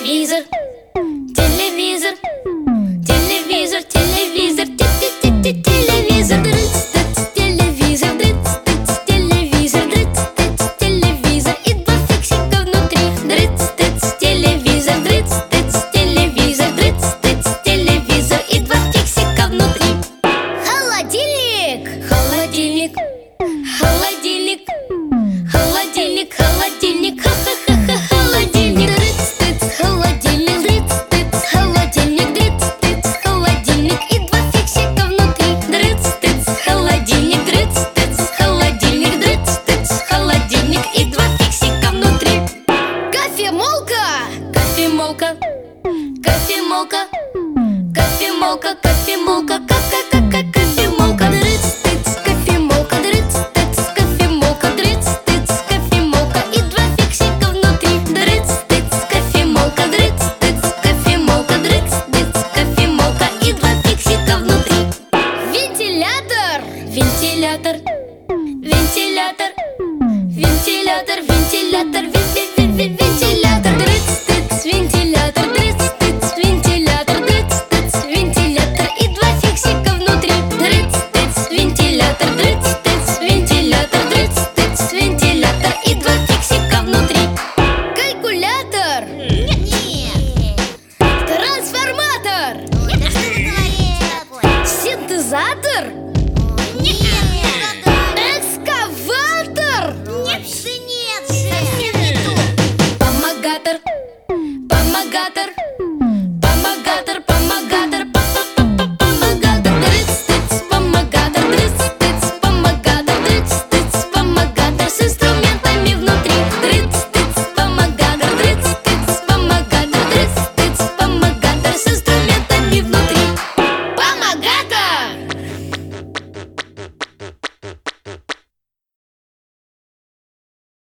Телевизор, телевизор, телевизор, телевизор, телевизор, телевизор, телевизор, телевизор и два фиксика внутри. Телевизор, телевизор, телевизор и два фиксика внутри. Холодильник, холодильник, холодильник, холодильник, холодильник, ха-ха-ха-ха, холодильник. Холодильник, холодильник, холодильник и два фиксика внутри. Холодильник, холодильник, холодильник и два фиксика внутри. Кофемолка, кофемолка, кофемолка, кофемолка.